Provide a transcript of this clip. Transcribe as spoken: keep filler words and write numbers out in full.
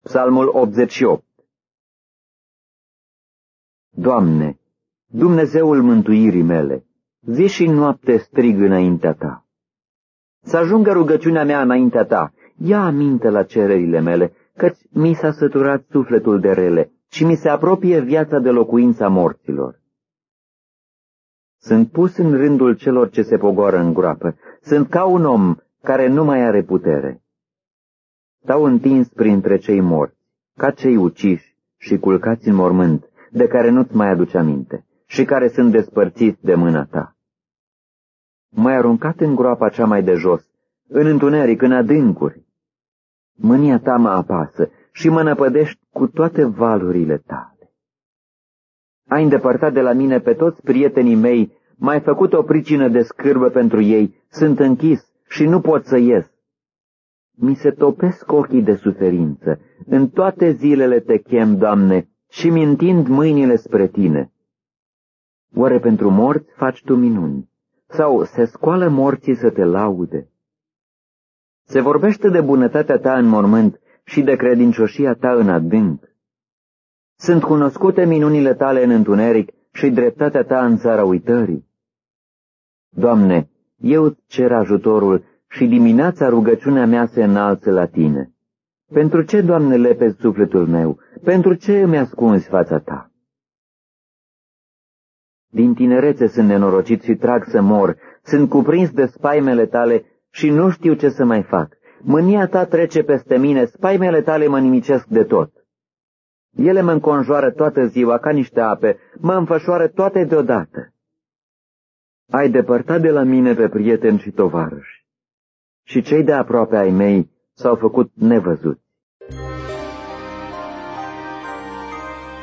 Psalmul optzeci și opt. Doamne, Dumnezeul mântuirii mele, zi și noapte strig înaintea Ta. Să ajungă rugăciunea mea înaintea Ta, ia aminte la cererile mele, căci mi s-a săturat sufletul de rele și mi se apropie viața de locuința morților. Sunt pus în rândul celor ce se pogoară în groapă, sunt ca un om care nu mai are putere. Stau întins printre cei morți, ca cei uciși și culcați în mormânt, de care nu-ți mai aduce aminte și care sunt despărțiți de mâna Ta. M-ai aruncat în groapa cea mai de jos, în întuneric, în adâncuri. Mânia Ta mă apasă și mă năpădești cu toate valurile Tale. Ai îndepărtat de la mine pe toți prietenii mei, m-ai făcut o pricină de scârbă pentru ei, sunt închis și nu pot să ies. Mi se topesc ochii de suferință, în toate zilele Te chem, Doamne, și mi întind mâinile spre Tine. Oare pentru morți faci Tu minuni? Sau se scoală morții să Te laude? Se vorbește de bunătatea Ta în mormânt și de credincioșia Ta în adânc. Sunt cunoscute minunile Tale în întuneric și dreptatea Ta în țara uitării. Doamne, eu îți cer ajutorul și dimineața rugăciunea mea se înalță la Tine. Pentru ce, Doamne, lepezi sufletul meu? Pentru ce îmi ascunzi fața Ta? Din tinerețe sunt nenorocit și trag să mor, sunt cuprins de spaimele Tale și nu știu ce să mai fac. Mânia Ta trece peste mine, spaimele Tale mă nimicesc de tot. Ele mă înconjoară toată ziua ca niște ape, mă înfășoară toate deodată. Ai depărtat de la mine pe prieteni și tovarăși, și cei de aproape ai mei s-au făcut nevăzuți.